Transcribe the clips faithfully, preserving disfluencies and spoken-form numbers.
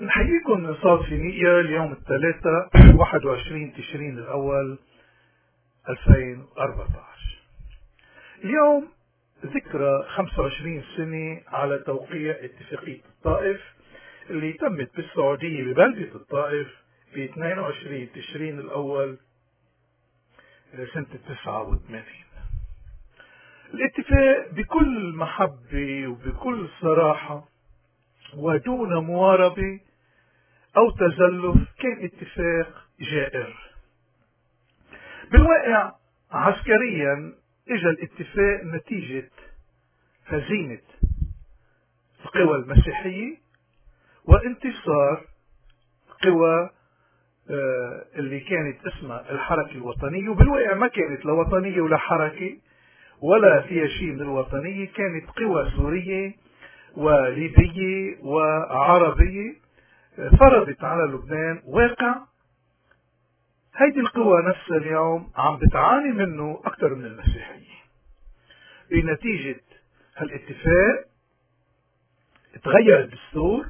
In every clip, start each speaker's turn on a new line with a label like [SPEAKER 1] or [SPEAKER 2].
[SPEAKER 1] نحييكم من صوت فينيقيا اليوم الثلاثاء واحد وعشرين تشرين الأول ألفين وأربعة عشر. اليوم ذكرى خمسة وعشرين سنة على توقيع اتفاقية الطائف اللي تمت بالسعودية ببلدة الطائف ب اثنين وعشرين تشرين الأول سنة تسعة وثمانين. الاتفاق بكل محبة وبكل صراحة ودون مواربة أو تزلف كان اتفاق جائر. بالواقع عسكريا اجى الاتفاق نتيجة هزيمة القوى المسيحية وانتصار قوى اللي كانت اسمها الحركة الوطنية، وبالواقع ما كانت لا وطنية ولا حركة ولا فيها شيء من الوطنية، كانت قوى سورية وليبية وعربية فرضت على لبنان واقع هيدي القوى نفسها اليوم عم بتعاني منه أكثر من المسيحية. بنتيجة هالاتفاق تغير الدستور،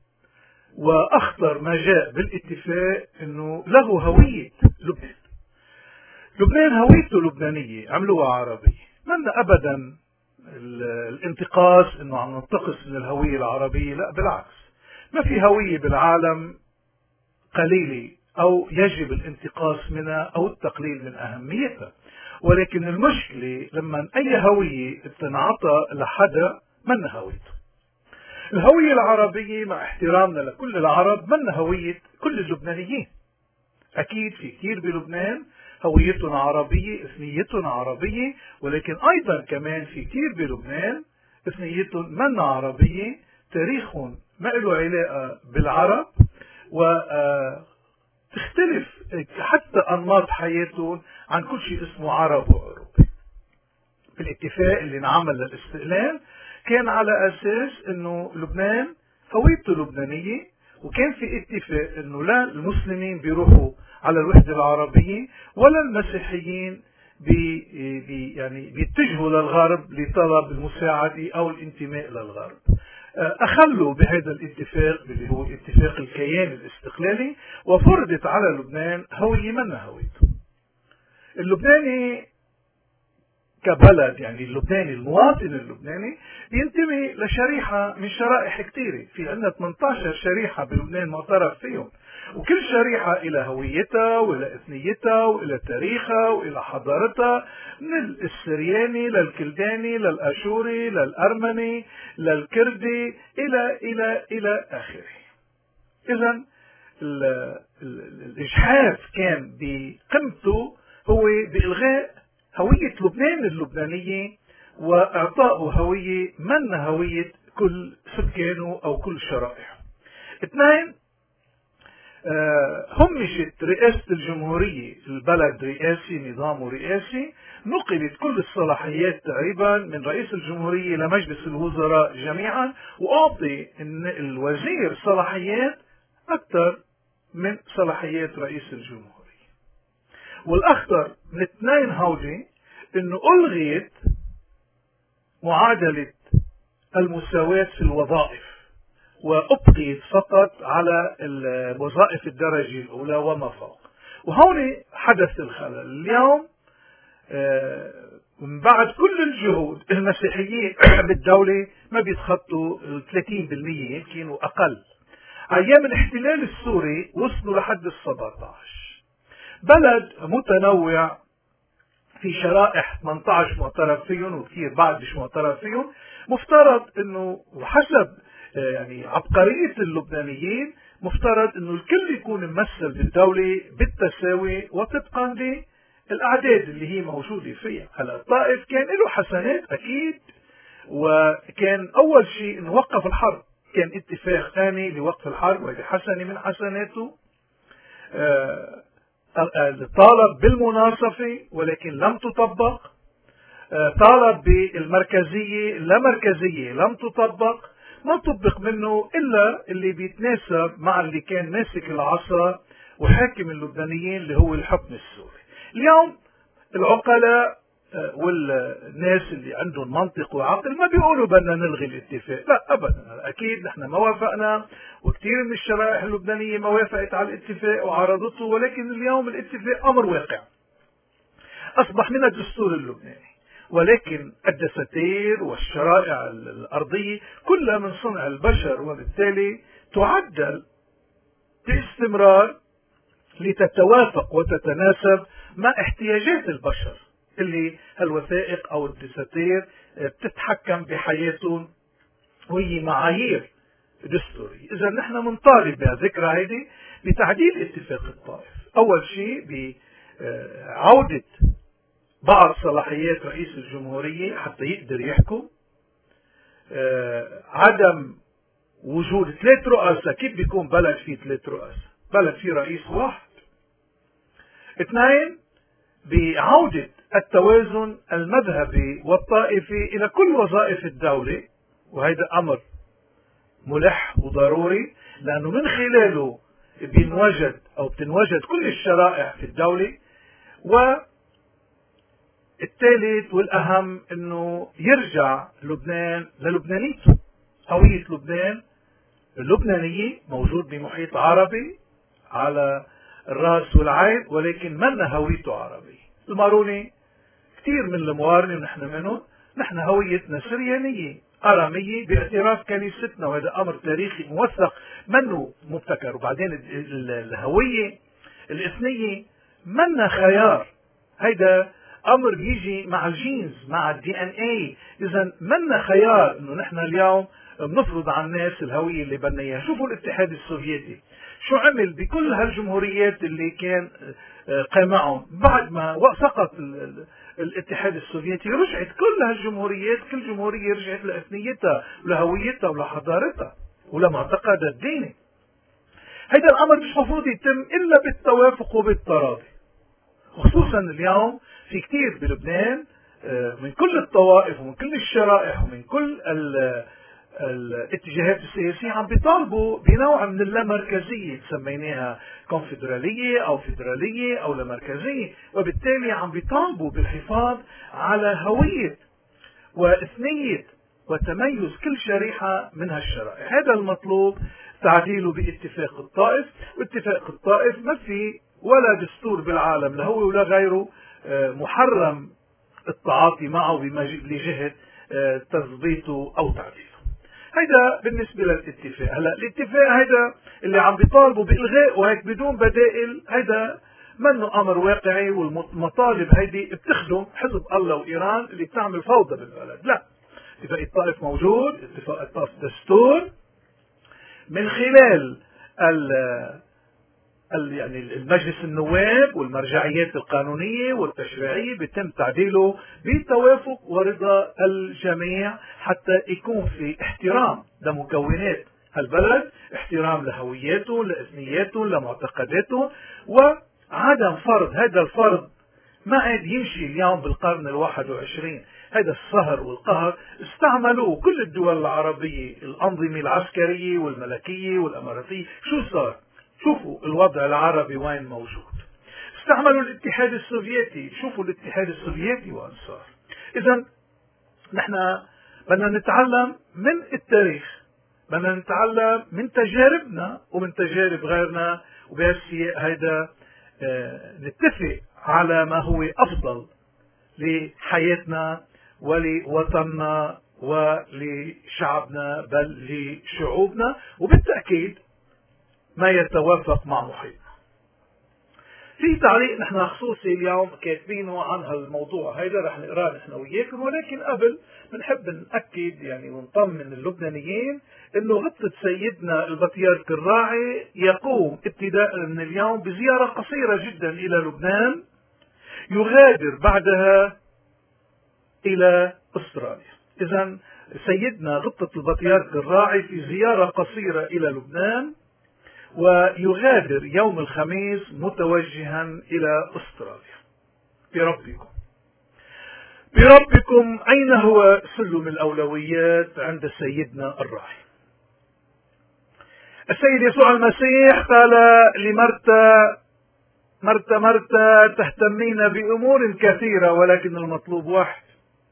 [SPEAKER 1] وأخطر ما جاء بالاتفاق أنه له هوية لبنان. لبنان هويته لبنانية، عملوها عربية. من أبدا الانتقاص أنه عم ننتقص من الهوية العربية، لا بالعكس، ما في هوية بالعالم قليلة أو يجب الانتقاص منها أو التقليل من أهميتها، ولكن المشكلة لما أي هوية تنعطى لحدا من هويته. الهوية العربية مع احترامنا لكل العرب من هوية كل اللبنانيين. أكيد في كثير بلبنان هويتهم عربية، إثنيتهم عربية، ولكن أيضا كمان في كثير بلبنان إثنيتهم من عربية، تاريخهم ما له علاقة بالعرب، وتختلف حتى أنماط حياتهم عن كل شيء اسمه عرب وأوروبي. الاتفاق اللي انعمل للاستقلال كان على أساس أنه لبنان هويته لبنانية، وكان في اتفاق أنه لا المسلمين بيروحوا على الوحدة العربية ولا المسيحيين بي بي يعني بيتجهوا للغرب لطلب المساعدة أو الانتماء للغرب. أخلوا بهذا الاتفاق اللي هو اتفاق الكيان الاستقلالي، وفرضت على لبنان هوية من هويته. اللبناني كبلد، يعني اللبناني المواطن اللبناني ينتمي لشريحة من شرائح كثيرة. في عندنا ثمانية عشر شريحة بلبنان معترف فيهم، وكل شريحة إلى هويتها وإلى إثنيتها وإلى تاريخها وإلى حضارتها، من السرياني للكلداني للأشوري للأرمني للكردي إلى إلى إلى آخره. إذن الإجحاف كان بقيمته هو بإلغاء هوية لبنان اللبنانية وإعطائه هوية من هوية كل سكانه أو كل شرائحه. اثنين، آه همشت رئاسة الجمهورية، البلد رئاسي، نظامه رئاسي، نقلت كل الصلاحيات تقريبا من رئيس الجمهورية لمجلس الوزراء جميعا، وأعطي الوزير صلاحيات أكثر من صلاحيات رئيس الجمهورية. والأخطر من اثنين هودي انه الغيت معادلة المساواة في الوظائف، وابقيت فقط على الوظائف الدرجة الاولى وما فوق. وهون حدث الخلل. اليوم من بعد كل الجهود المسيحيين بالدولة ما بيتخطوا ثلاثين بالمئة يمكن واقل. ايام الاحتلال السوري وصلوا لحد السبعة عشر. بلد متنوع في شرائح ثمانية عشر معترف فيهم وكثير بعد مش معترف فيهم، مفترض انه وحسب يعني عبقرية اللبنانيين مفترض انه الكل يكون ممثل بالدولة بالتساوي وطبقا للاعداد اللي هي موجودة فيها. هلا الطائف كان له حسنات اكيد، وكان اول شيء انه وقف الحرب، كان اتفاق ثاني لوقف الحرب وهذه حسنة من حسناته. آه طالب بالمناصفة ولكن لم تطبق، طالب بالمركزية لا مركزية لم تطبق، ما طبق منه إلا اللي بيتناسب مع اللي كان ماسك العصا وحاكم اللبنانيين اللي هو الحكم السوري. اليوم العقلاء والناس اللي عندهم منطق وعقل ما بيقولوا بدنا نلغي الاتفاق، لا ابدا. اكيد نحن ما وافقنا، وكثير من الشرائح اللبنانيه ما وافقت على الاتفاق وعارضته، ولكن اليوم الاتفاق امر واقع اصبح من الدستور اللبناني. ولكن الدساتير والشرائع الارضيه كلها من صنع البشر، وبالتالي تعدل باستمرار لتتوافق وتتناسب مع احتياجات البشر اللي هالوثائق او الدساتير بتتحكم بحياتهم، وهي معايير دستورية. اذا نحن منطالب بهالذكرى هيدي بتعديل اتفاق الطائف. اول شيء بعودة بعض صلاحيات رئيس الجمهورية حتى يقدر يحكم، عدم وجود ثلاث رؤساء. كيف بيكون بلد فيه ثلاث رؤساء؟ بلد فيه رئيس واحد. اثنين، بعودة التوازن المذهبي والطائفي إلى كل وظائف الدولة، وهذا أمر ملح وضروري، لأنه من خلاله بينوجد أو بتنوجد كل الشرائح في الدولة. والثالث والأهم أنه يرجع لبنان للبنانيته. هوية لبنان اللبنانية موجود بمحيط عربي على الرأس والعين، ولكن منا هويته عربية. الماروني كثير من الموارنة ونحن منهم، نحن هويتنا سريانية أرامية باعتراف كنيستنا، وهذا أمر تاريخي موثق منه مبتكر. وبعدين الهوية الإثنية منا خيار، هيدا أمر بيجي مع الجينز مع الدي ان اي. إذا منا خيار إنه نحن اليوم بنفرض على الناس الهوية اللي بدنا إياها. شوفوا الاتحاد السوفيتي شو عمل بكل هالجمهوريات اللي كان قامعهم بعد ما سقط الاتحاد السوفيتي. رجعت كل هالجمهوريات، كل جمهورية رجعت لإثنيتها ولهويتها ولحضارتها ولمعتقدها الديني. هيدا الأمر مش مفروض يتم إلا بالتوافق وبالتراضي، خصوصا اليوم في كتير بلبنان من كل الطوائف ومن كل الشرائح ومن كل الاتجاهات السياسية عم بيطالبوا بنوع من اللامركزية، سميناها كونفدرالية أو فيدرالية أو لامركزية، وبالتالي عم بيطالبوا بالحفاظ على هوية وإثنية وتميز كل شريحة من هالشرائح. هذا المطلوب تعديله باتفاق الطائف. واتفاق الطائف ما في ولا دستور بالعالم لا هو ولا غيره محرم التعاطي معه لجهة تثبيته أو تعديله. هيدا بالنسبة للاتفاق. هلا الاتفاق هيدا اللي عم بيطالبوا بإلغاء وهيك بدون بدائل، هيدا منه أمر واقعي، والمطالب هيدي بتخدم حزب الله وإيران اللي بتعمل فوضى بالبلد. لا، اتفاق الطائف موجود، اتفاق الطائف دستور من خلال ال يعني المجلس النواب والمرجعيات القانونية والتشريعية بيتم تعديله بتوافق ورضا الجميع، حتى يكون في احترام لمكونات هالبلد، احترام لهوياته لإثنياته لمعتقداته، وعدم فرض هذا الفرض ما عاد يمشي اليوم بالقرن الواحد وعشرين. هذا الصهر والقهر استعملوه كل الدول العربية، الأنظمة العسكرية والملكية والأماراتية. شو صار؟ شوفوا الوضع العربي وين موجود. استعملوا الاتحاد السوفيتي، شوفوا الاتحاد السوفيتي وين صار. إذا نحن بدنا نتعلم من التاريخ، بدنا نتعلم من تجاربنا ومن تجارب غيرنا، وبهالسياق هيدا اه نتفق على ما هو أفضل لحياتنا ولوطننا ولشعبنا بل لشعوبنا، وبالتأكيد ما يتوافق مع محيطنا. في تعليق نحن خصوصي اليوم كاتبينه عن هالموضوع هيدا رح نقراه نحن وياكم، ولكن قبل بنحب نأكد يعني ونطمن اللبنانيين انه غطة سيدنا البطريرك الراعي يقوم ابتداء من اليوم بزيارة قصيرة جدا الى لبنان، يغادر بعدها الى استراليا. اذا سيدنا غطة البطريرك الراعي في زيارة قصيرة الى لبنان، ويغادر يوم الخميس متوجها إلى أستراليا. بربكم بربكم أين هو سلم الأولويات عند سيدنا الراعي؟ السيد يسوع المسيح قال لمرتا مرت مرت تهتمين بأمور كثيرة ولكن المطلوب واحد.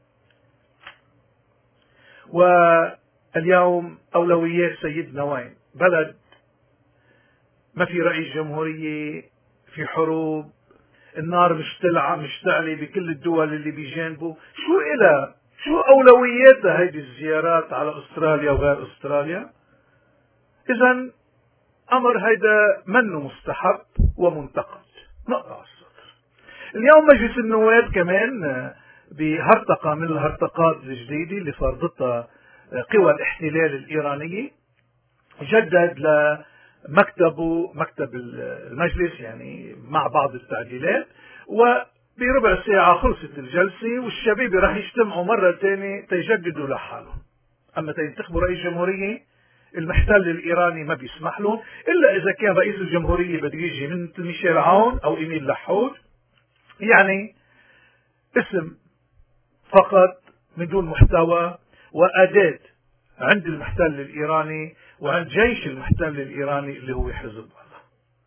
[SPEAKER 1] واليوم أولويات سيدنا وين؟ بلد ما في رئيس جمهورية، في حروب، النار مشتلعة مشتعلة بكل الدول اللي بجانبه. شو إلها؟ شو أولوياتها هيدي الزيارات على أستراليا وغير أستراليا؟ إذن أمر هيدا منه مستحب ومنتقد. نقطة على السطر. اليوم مجلس النواب كمان بهرطقة من الهرطقات الجديدة اللي فرضتها قوى الاحتلال الإيرانية جدد لمكتبه مكتب المجلس يعني مع بعض التعديلات، وبربع ساعة خلصت الجلسة والشباب راح يجتمعوا مرة ثانية تيجددوا لحالهم. أما تينتخبوا رئيس جمهورية المحتل الإيراني ما بيسمح لهم إلا إذا كان رئيس الجمهورية بده يجي من ميشيل عون أو إيميل لحود، يعني اسم فقط من دون محتوى وأداة عند المحتل الإيراني وعند جيش المحتل الإيراني اللي هو حزب الله.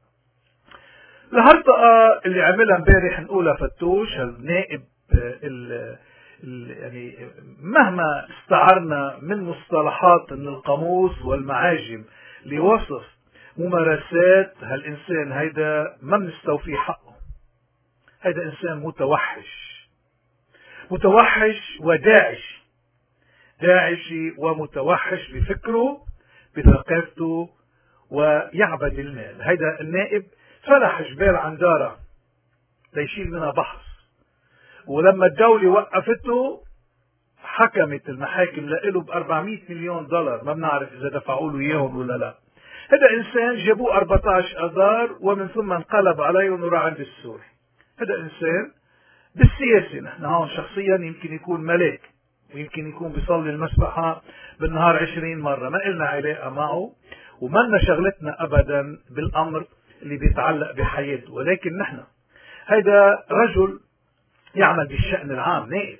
[SPEAKER 1] الهرطقة اللي عملها امبارح نقولها فتوش النائب ال يعني مهما استعرنا من مصطلحات من القاموس والمعاجم لوصف ممارسات هالإنسان هيدا ما بنستوفي حقه. هيدا إنسان متوحش متوحش وداعش داعشي ومتوحش بفكره بثقافته ويعبد المال. هيدا النائب فلح جبال عندارة ليشيل منها بحث، ولما الدولة وقفته حكمت المحاكم له ب أربعمئة مليون دولار، ما بنعرف إذا دفعوا له إياهم ولا لا. هذا إنسان جابوه أربعة عشر أذار ومن ثم انقلب عليهم وراح عند السوري. هذا إنسان بالسياسة نحن هون شخصيا يمكن يكون ملاك ويمكن يكون بيصلي المسبحة بالنهار عشرين مرة، ما إلنا علاقة معه وما شغلتنا أبدا بالأمر اللي بيتعلق بحياته، ولكن نحن هذا رجل يعمل بالشأن العام، نائب،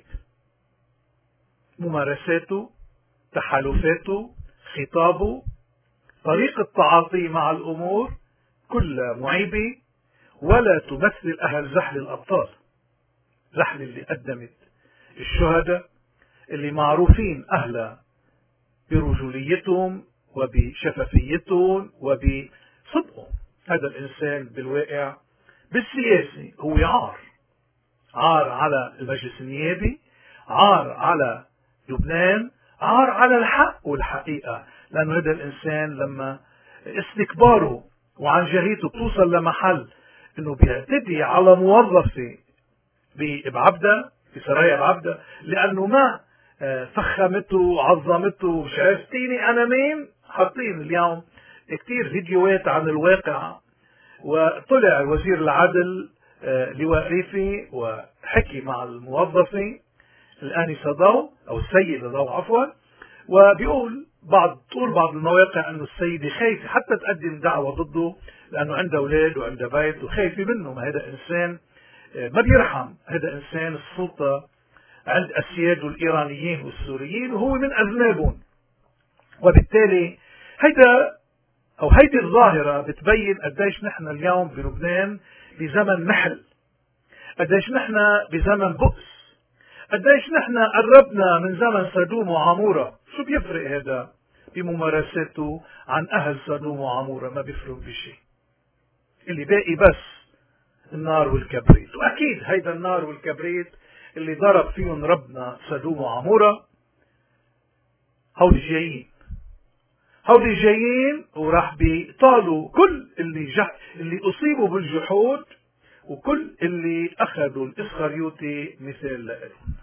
[SPEAKER 1] ممارساته، تحالفاته، خطابه، طريقة تعاطيه مع الأمور كلها معيبة ولا تمثل أهل زحل الأبطال. زحل اللي قدمت الشهداء اللي معروفين أهلا برجوليتهم وبشفافيتهم وبصدقهم. هذا الإنسان بالواقع بالسياسة هو عار عار على المجلس النيابي، عار على لبنان، عار على الحق والحقيقة، لأن هذا الإنسان لما استكباره وعن جهيته بتوصل لمحل أنه بيعتدي على موظفة بعبدة في سرايا بعبدة لأنه ما فخمته وعظمته مش عرفتيني أنا مين. حاطين اليوم كتير فيديوهات عن الواقع، وطلع وزير العدل لواء ريفي وحكي مع الموظفة الآنسة ضو أو السيدة ضو عفوا، وبيقول بعض طول بعض المواقع أنه السيدة خايفة حتى تقدم دعوة ضده لأنه عنده أولاد وعنده بيت وخايفة منه. ما هذا إنسان ما بيرحم، هذا إنسان السلطة عند أسياده الإيرانيين والسوريين وهو من أذنابهم. وبالتالي هيدا أو هيدي الظاهرة بتبين قديش نحن اليوم بلبنان بزمن محل، قديش نحن بزمن بؤس، قديش نحن قربنا من زمن سدوم وعمورة. شو بيفرق هذا بممارساته عن أهل سدوم وعمورة؟ ما بيفرق بشيء، اللي باقي بس النار والكبريت. وأكيد هيدا النار والكبريت اللي ضرب فيهم ربنا سدوم وعمورة هودي جايين هودي جايين وراح بيطالوا كل اللي جح اللي أصيبوا بالجحود وكل اللي أخذوا الإسخريوطي مثال لهم.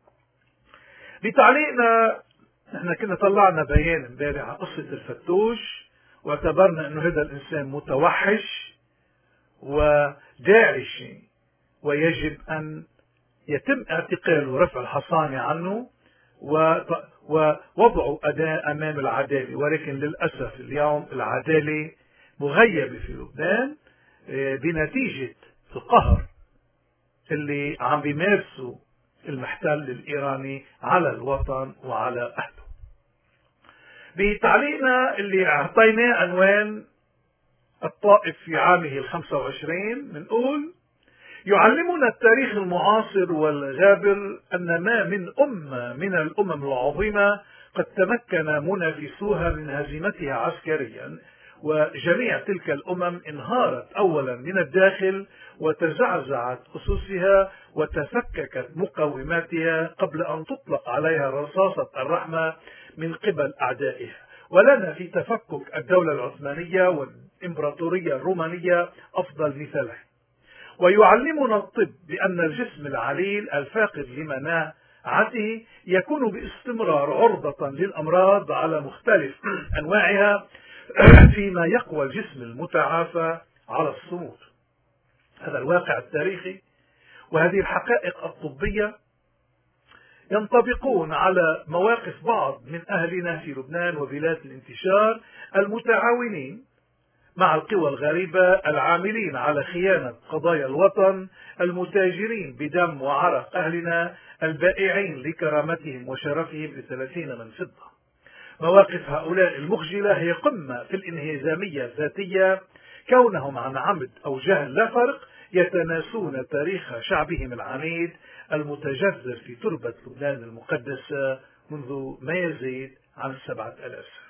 [SPEAKER 1] بتعليقنا نحن كنا طلعنا بيان امبارح على قصة الفتوش واعتبرنا انه هذا الانسان متوحش وداعشي ويجب ان يتم اعتقاله ورفع الحصانة عنه ووضعه أداة أمام العدالة. ولكن للأسف اليوم العدالة مغيبة في لبنان بنتيجة القهر اللي عم بيمارسوا المحتل الإيراني على الوطن وعلى أهله. بتعليقنا اللي اعطيناه عنوان الطائف في عامه الخمسة وعشرين بنقول: يعلمنا التاريخ المعاصر والغابر أن ما من أمة من الأمم العظيمة قد تمكن منافسوها من هزيمتها عسكريا، وجميع تلك الأمم انهارت أولا من الداخل وتزعزعت أسسها وتفككت مقوماتها قبل أن تطلق عليها رصاصة الرحمة من قبل أعدائها. ولنا في تفكك الدولة العثمانية والإمبراطورية الرومانية أفضل مثالين. ويعلمنا الطب بأن الجسم العليل الفاقد لمناعته يكون باستمرار عرضة للأمراض على مختلف أنواعها، فيما يقوى الجسم المتعافى على الصمود. هذا الواقع التاريخي وهذه الحقائق الطبية ينطبقون على مواقف بعض من أهلنا في لبنان وبلاد الانتشار المتعاونين مع القوى الغريبة العاملين على خيانة قضايا الوطن، المتاجرين بدم وعرق أهلنا، البائعين لكرامتهم وشرفهم بثلاثين من فضة. مواقف هؤلاء المخجلة هي قمة في الانهزامية الذاتية، كونهم عن عمد أو جهل لا فرق يتناسون تاريخ شعبهم العنيد المتجذر في تربة لبنان المقدسة منذ ما يزيد عن سبعة آلاف سنة.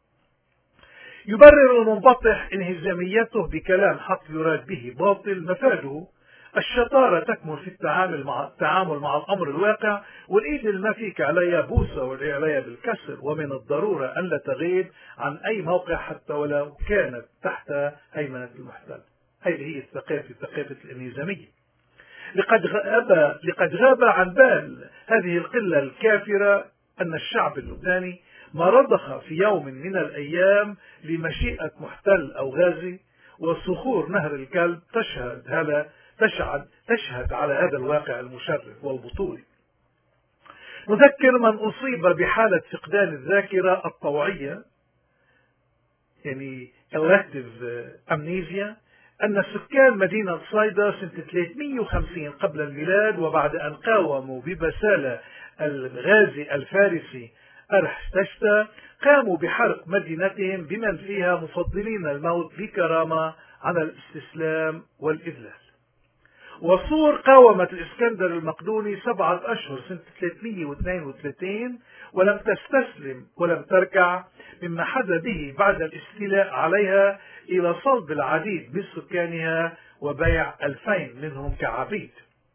[SPEAKER 1] يبرر المنبطح انهزاميته بكلام حق يراد به باطل مفاده الشطارة تكمن في التعامل مع التعامل مع الأمر الواقع، والإيد اللي ما فيك عليها بوسة واللي عليها بالكسر، ومن الضرورة أن لا تغيب عن أي موقع حتى ولو كانت تحت هيمنة المحتل. هذه هي الثقافة ثقافة الانهزامية. لقد غاب لقد غاب عن بال هذه القلة الكافرة أن الشعب اللبناني ما رضخ في يوم من الأيام لمشيئة محتل أو غازي، وصخور نهر الكلب تشهد هذا تشهد تشهد على هذا الواقع المشرف والبطولي. نذكر من أصيب بحالة فقدان الذاكرة الطوعية، يعني collective amnesia، أن سكان مدينة صيدا سنة ثلاثمئة وخمسين قبل الميلاد، وبعد أن قاوموا ببسالة الغازي الفارسي أرحتشتا، قاموا بحرق مدينتهم بمن فيها مفضلين الموت بكرامة على الاستسلام والإذلال. وصور قاومت الإسكندر المقدوني سبعة أشهر سنة ثلاثمئة واثنين وثلاثين ولم تستسلم ولم تركع، مما حدا به بعد الاستيلاء عليها إلى صلب العديد من سكانها وبيع ألفين منهم كعبيد.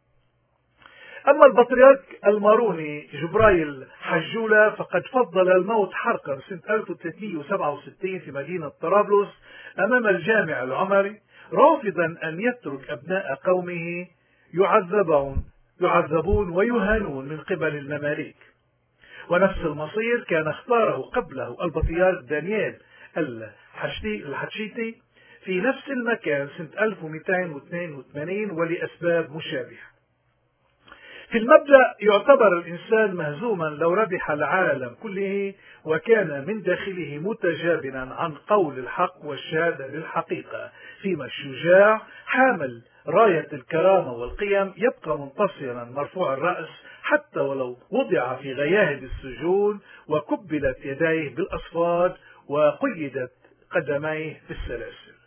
[SPEAKER 1] أما البطريرك الماروني جبرايل حجولة فقد فضل الموت حرقا سنة ألف وثلاثمئة وسبعة وستين في مدينة طرابلس أمام الجامع العمري، رافضا أن يترك أبناء قومه يعذبون يعذبون ويهانون من قبل المماليك. ونفس المصير كان اختاره قبله البطريرك دانيال الحتشيتي في نفس المكان سنة ألف ومئتين واثنين وثمانين ولأسباب مشابهة. في المبدأ يعتبر الإنسان مهزوما لو ربح العالم كله وكان من داخله متجابنا عن قول الحق والشهادة بالحقيقة، فيما الشجاع حامل راية الكرامة والقيم يبقى منتصرا مرفوع الرأس حتى ولو وضع في غياهب السجون وكبلت يديه بالأصفاد وقيدت قدميه بالسلاسل.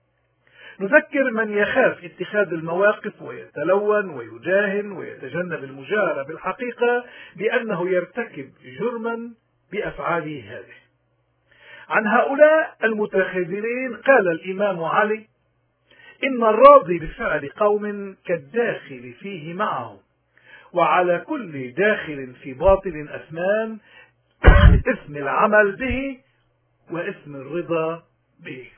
[SPEAKER 1] نذكر من يخاف اتخاذ المواقف ويتلون ويداهن ويتجنب المجاهرة بالحقيقة بأنه يرتكب جرما بأفعاله هذه. عن هؤلاء المتخاذلين قال الإمام علي: إن الراضي بفعل قوم كالداخل فيه معهم، وعلى كل داخل في باطل أثمان، إثم العمل به وإثم الرضا به.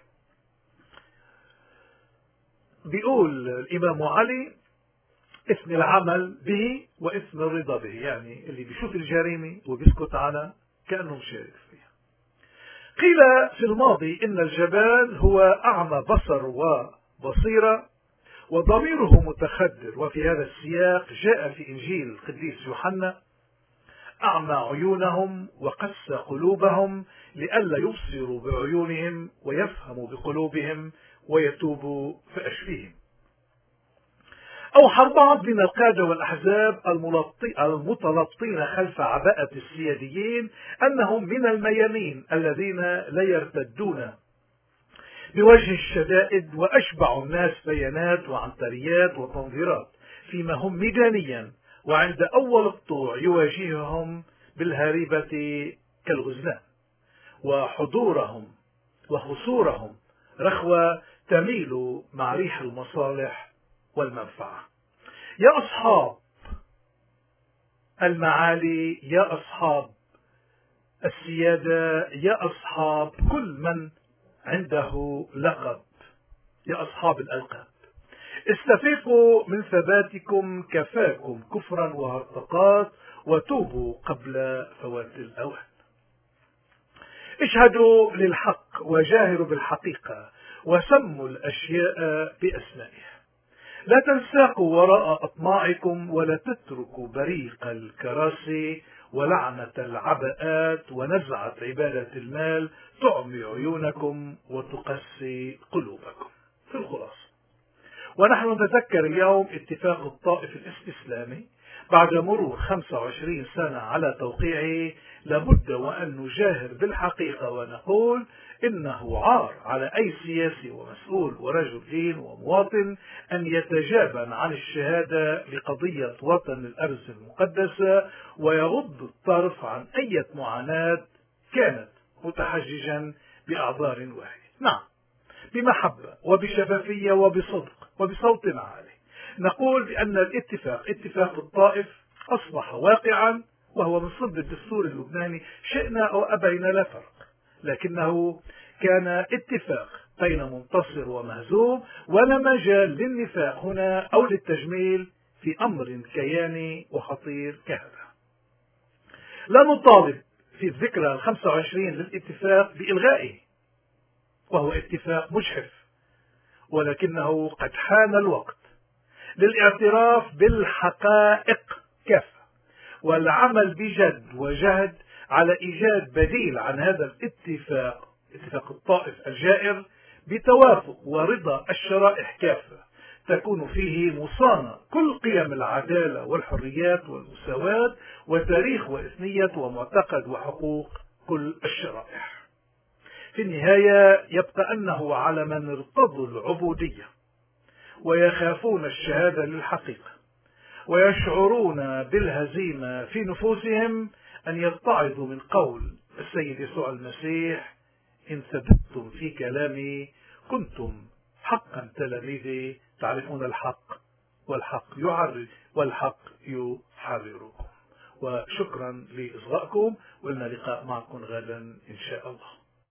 [SPEAKER 1] بيقول الإمام علي: إثم العمل به وإثم الرضا به، يعني اللي بيشوف الجريمة وبيسكت عنها كأنه مشارك فيها. قيل في الماضي إن الجبان هو أعمى بصر وبصيرة وضميره متخدر، وفي هذا السياق جاء في إنجيل القديس يوحنا: أعمى عيونهم وقس قلوبهم لئلا يبصروا بعيونهم ويفهموا بقلوبهم ويتوبوا فأشفيهم. أوحى بعض من القادة والأحزاب المتلطين خلف عباءة السياديين أنهم من الميامين الذين لا يرتدون بوجه الشدائد، وأشبع الناس بيانات وعنتريات وتنظيرات، فيما هم ميدانيا وعند أول الطوع يواجههم بالهريبة كالغزلان، وحضورهم وخصورهم رخوة تميل مع ريح المصالح والمنفعة. يا أصحاب المعالي، يا أصحاب السيادة، يا أصحاب كل من عنده لقب، يا أصحاب الألقاب، استفيقوا من ثباتكم، كفاكم كفرا وهرطقات، وتوبوا قبل فوات الأوان. اشهدوا للحق وجاهروا بالحقيقة، وسموا الأشياء بأسمائها. لا تنساقوا وراء أطماعكم، ولا تتركوا بريق الكراسي ولعنة العباءات ونزعة عبادة المال تعمي عيونكم وتقسي قلوبكم. في الخلاصة، ونحن نتذكر اليوم اتفاق الطائف الاستسلامي بعد مرور خمسة وعشرين سنة على توقيعه. لابد وأن نجاهر بالحقيقة ونقول إنه عار على أي سياسي ومسؤول ورجل دين ومواطن أن يتجابن عن الشهادة لقضية وطن الأرز المقدسة ويغض الطرف عن أي معاناة كانت متحججا بأعذار واحد. نعم، بمحبة وبشفافية وبصدق وبصوت عالي نقول بأن الاتفاق اتفاق الطائف أصبح واقعا، وهو من صلب الدستور اللبناني، شئنا أو أبينا لا فرق، لكنه كان اتفاق بين منتصر ومهزوم، ولا مجال للنفاق هنا أو للتجميل في أمر كياني وخطير كهذا. لا نطالب في الذكرى الخمسة وعشرين للاتفاق بإلغائه، وهو اتفاق مجحف، ولكنه قد حان الوقت للاعتراف بالحقائق كافة والعمل بجد وجهد على إيجاد بديل عن هذا الاتفاق، اتفاق الطائف الجائر، بتوافق ورضا الشرائح كافة تكون فيه مصانة كل قيم العدالة والحريات والمساواة وتاريخ وإثنية ومعتقد وحقوق كل الشرائح. في النهاية يبقى أنه على من ارتضوا العبودية ويخافون الشهادة للحقيقة ويشعرون بالهزيمة في نفوسهم أن يتعظوا من قول السيد يسوع المسيح: إن ثبتتم في كلامي كنتم حقا تلاميذي، تعرفون الحق والحق يعرف والحق يحرركم. وشكرا لإصغائكم، ولنا لقاء معكم غدا إن شاء الله.